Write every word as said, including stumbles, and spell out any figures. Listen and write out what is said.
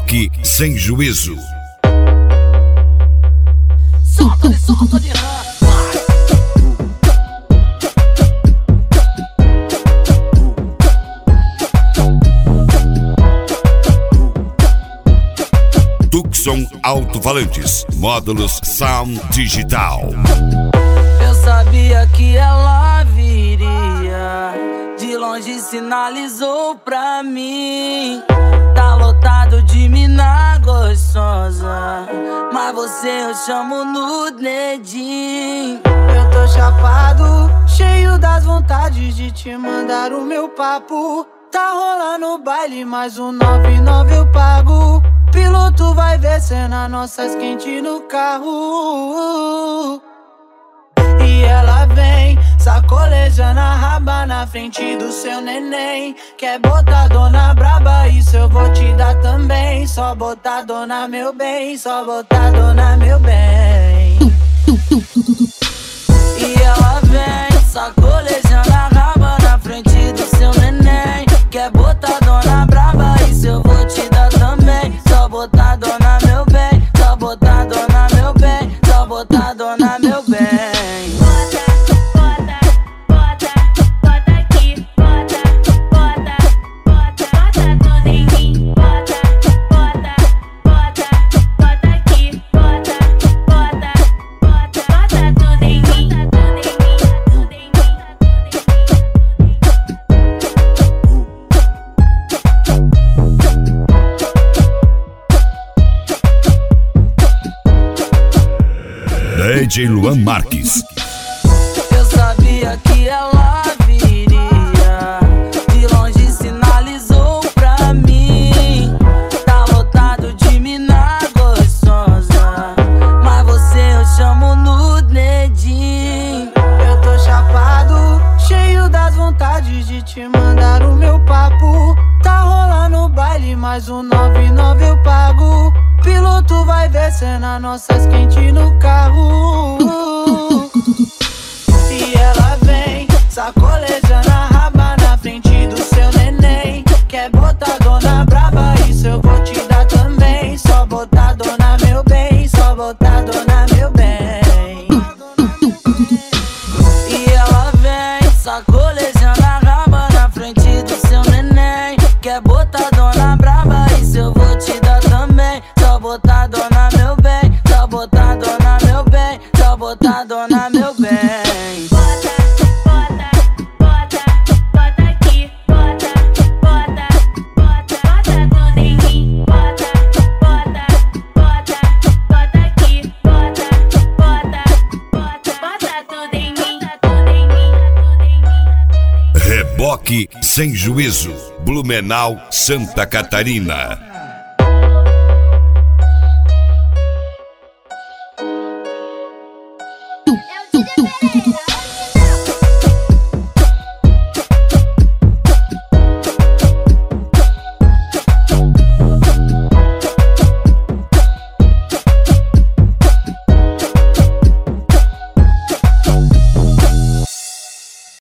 Reboque sem juízo. Solta de solta de rã. Tucson Alto-Falantes, módulos Sound Digital. Eu sabia que ela viria, de longe sinalizou pra mim. Tá lotado de mina gostosa, mas você eu chamo no dedinho. Eu tô chapado, cheio das vontades de te mandar o meu papo. Tá rolando baile, mais um nove nove eu pago. Piloto vai ver cena nossas quente no carro. E ela vem sacolejando a raba na frente do seu neném. Quer botar dona braba, isso eu vou te dar também. Só botar dona meu bem, só botar dona meu bem. E ela vem sacolejando a raba na frente do seu neném. Quer botar dona braba, isso eu vou te dar também. Só botar dona meu bem, só botar dona meu bem, só botar dona meu bem. Bota, bota, bota, bota aqui, bota, bota, bota, bota tudo em mim. Bota, bota, bota, bota aqui, bota, bota, bota, bota tudo em mim. Tudo em mim, tudo em mim, D J Luan Marques. Eu sabia que ela viria, de longe sinalizou pra mim. Tá lotado de mina gostosa, mas você eu chamo no dedinho. Eu tô chapado, cheio das vontades de te mandar o meu papo. Tá rolando baile, mais um nove nove eu pago. Piloto vai ver cena nossas quente no carro. E ela vem sacolejando a raba na frente do seu neném. Quer botar dona braba, isso eu vou te dar também. Só botar dona meu bem, só botar dona meu bem. E ela vem sacolejando a raba na frente do seu neném. Quer botar dona braba, isso eu vou te dar também. Só botar dona meu bem, só botar dona meu bem, só botar dona meu bem. bota, bota, bota, bota aqui, bota, bota, bota, bota tudo em mim. Bota, bota, bota, bota aqui, bota, bota, bota, bota tudo em mim. Tudo em mim, tudo em mim. Reboque sem juízo. Blumenau, Santa Catarina.